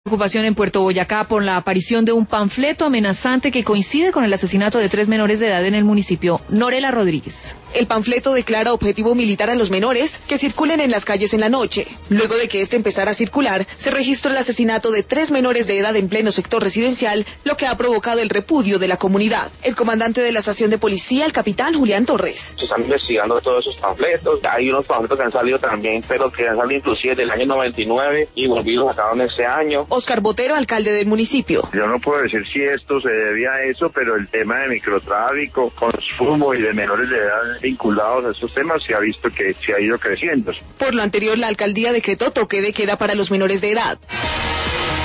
Preocupación en Puerto Boyacá por la aparición de un panfleto amenazante que coincide con el asesinato de 3 menores de edad en el municipio. Norela Rodríguez. El panfleto declara objetivo militar a los menores que circulen en las calles en la noche. Luego de que este empezara a circular, se registró el asesinato de 3 menores de edad en pleno sector residencial, lo que ha provocado el repudio de la comunidad. El comandante de la estación de policía, el capitán Julián Torres. Se están investigando todos esos panfletos. Hay unos panfletos que han salido también, pero que han salido inclusive del año 99 y volvidos sacaron ese año. Oscar Botero, alcalde del municipio. Yo no puedo decir si esto se debía a eso, pero el tema de microtráfico, consumo y de menores de edad vinculados a estos temas se ha visto que se ha ido creciendo. Por lo anterior, la alcaldía decretó toque de queda para los menores de edad.